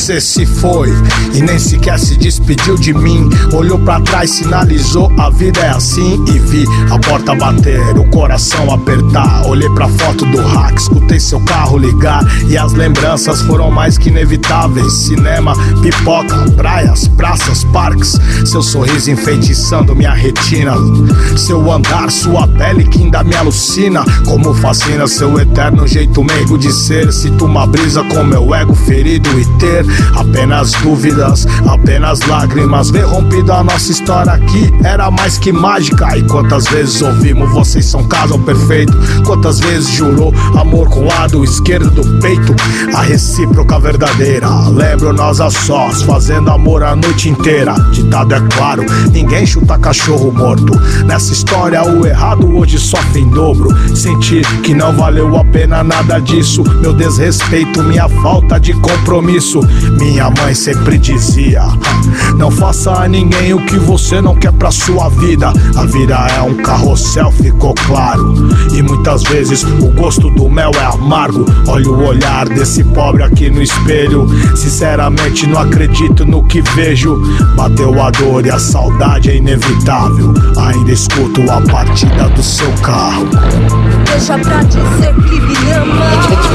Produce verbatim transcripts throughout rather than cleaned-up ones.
Você se foi e nem sequer se despediu de mim. Olhou pra trás, sinalizou, a vida é assim. E vi a porta bater, o coração apertar. Olhei pra foto do hack, escutei seu carro ligar. E as lembranças foram mais que inevitáveis. Cinema, pipoca, praias, praças, parques. Seu sorriso enfeitiçando minha retina. Seu andar, sua pele que ainda me alucina. Como fascina seu eterno jeito meigo de ser. Sinto uma brisa com meu ego ferido e ter apenas dúvidas, apenas lágrimas. Ver rompido a nossa história aqui era mais que mágica. E quantas vezes ouvimos vocês são casal perfeito. Quantas vezes jurou amor com o lado esquerdo do peito. A recíproca verdadeira. Lembro nós a sós, fazendo amor a noite inteira. Ditado é claro, ninguém chuta cachorro morto. Nessa história o errado hoje sofre em dobro. Sentir que não valeu a pena nada disso. Meu desrespeito, minha falta de compromisso. Minha mãe sempre dizia: não faça a ninguém o que você não quer pra sua vida. A vida é um carrossel, ficou claro. E muitas vezes o gosto do mel é amargo. Olha o olhar desse pobre aqui no espelho. Sinceramente não acredito no que vejo. Bateu a dor e a saudade é inevitável. Ainda escuto a batida do seu carro. Deixa pra dizer que me ama.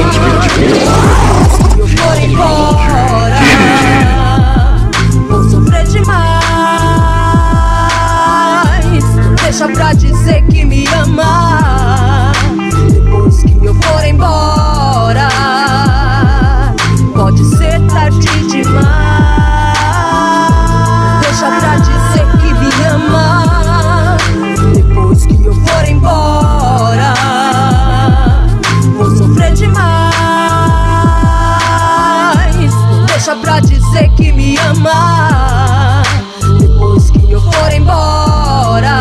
Se eu for embora, vou sofrer demais. Deixa pra dizer que me ama. Depois que eu for embora, pode ser tarde demais. Deixa pra dizer que me ama. Depois que eu for embora, vou sofrer demais. Deixa pra dizer que me ama. Depois que eu for embora,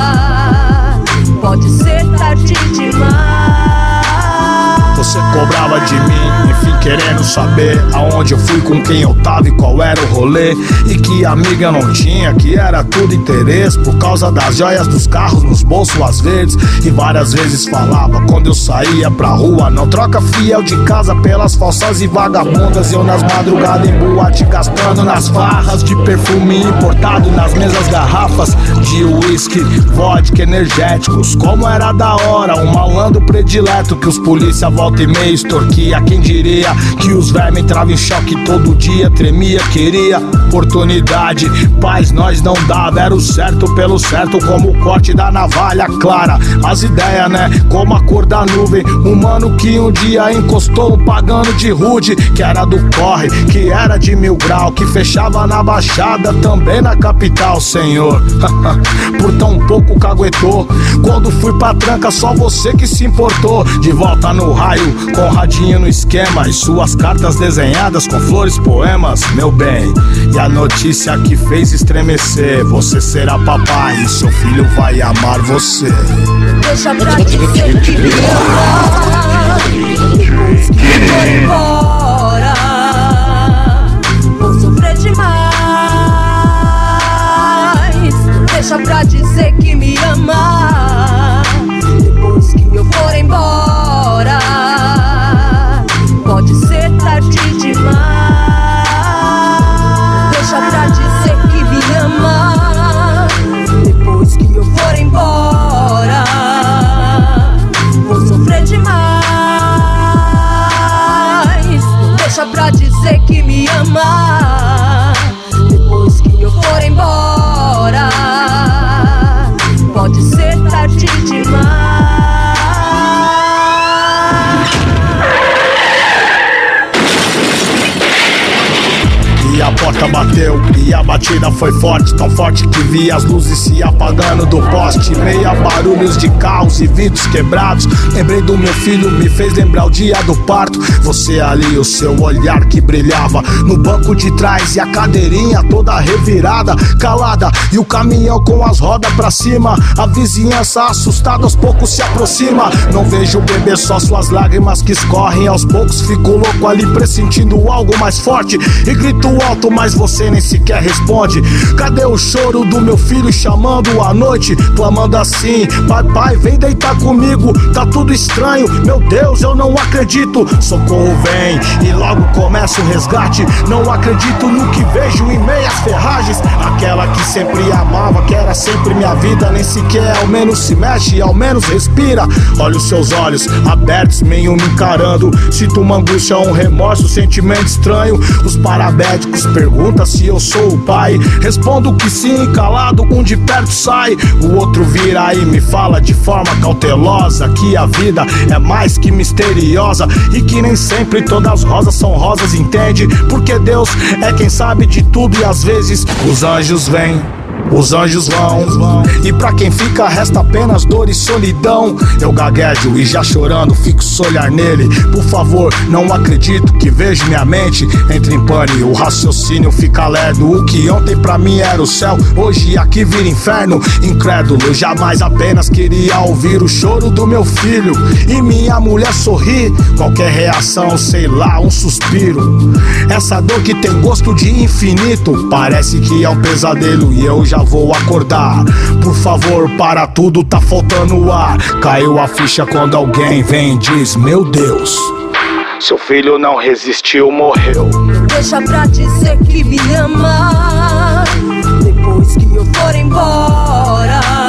pode ser tarde demais. Você cobrava de mim, enfim querendo saber aonde eu fui, com quem eu tava e qual era o rolê. E que amiga não tinha, que era tudo interesse. Por causa das joias dos carros nos bolsos as verdes. E várias vezes falava quando eu saía pra rua: não troca fiel de casa pelas falsas e vagabundas. Eu nas madrugadas em boate gastando nas farras de perfume importado, nas mesas garrafas de uísque, vodka, energéticos. Como era da hora, um malandro predileto que os polícia volta e meia extorquia. Quem diria que os vermes entravam em choque todo dia, tremia, queria oportunidade, paz nós não dava. Era o certo pelo certo, como o corte da navalha clara. As ideias, né, como a cor da nuvem. Um mano que um dia encostou um pagano de rude, que era do corre, que era de mil grau, que fechava na baixada, também na capital, senhor. Por tão pouco caguetou. Quando fui pra tranca, só você que se importou. De volta no raio, com radinho no esquema, e suas cartas desenhadas com flores, poemas, meu bem. E a notícia que fez estremecer: você será papai e seu filho vai amar você. Deixa pra dizer que me ama. Depois que eu for embora, vou sofrer demais. Deixa pra dizer que me ama. Depois que eu for embora, pode ser tarde demais. Deixa pra dizer que me ama. Depois que eu for embora, vou sofrer demais. Deixa pra dizer que me ama. Depois que eu for embora, pode ser tarde demais. E a porta bateu, e a batida foi forte, tão forte que vi as luzes se apagando do poste. Meia barulhos de carros e vidros quebrados. Lembrei do meu filho, me fez lembrar o dia do parto. Você ali, o seu olhar que brilhava no banco de trás, e a cadeirinha toda revirada, calada, e o caminhão com as rodas pra cima. A vizinhança assustada aos poucos se aproxima. Não vejo o bebê, só suas lágrimas que escorrem aos poucos. Fico louco ali pressentindo algo mais forte, e grito alto, mas mas você nem sequer responde. Cadê o choro do meu filho chamando à noite, clamando assim: pai, pai, vem deitar comigo, tá tudo estranho, meu Deus, eu não acredito. Socorro vem e logo começa o resgate. Não acredito no que vejo em meias ferragens. Aquela que sempre amava, que era sempre minha vida, nem sequer ao menos se mexe, ao menos respira. Olha os seus olhos abertos, meio me encarando. Sinto uma angústia, um remorso, um sentimento estranho. Os paramédicos perguntam se eu sou o pai. Respondo que sim, calado, um de perto sai. O outro vira e me fala de forma cautelosa que a vida é mais que misteriosa e que nem sempre todas as rosas são rosas, entende? Porque Deus é quem sabe de tudo e às vezes os anjos vêm, os anjos vão, e pra quem fica resta apenas dor e solidão. Eu gaguejo e já chorando fixo olhar nele. Por favor, não acredito que vejo minha mente entra em pane, o raciocínio fica lerdo. O que ontem pra mim era o céu, hoje aqui vira inferno. Incrédulo, jamais apenas queria ouvir o choro do meu filho e minha mulher sorrir. Qualquer reação, sei lá, um suspiro. Essa dor que tem gosto de infinito, parece que é um pesadelo e eu já vou acordar. Por favor, para tudo, tá faltando ar. Caiu a ficha quando alguém vem e diz: meu Deus, seu filho não resistiu, morreu. Deixa pra dizer que me ama depois que eu for embora.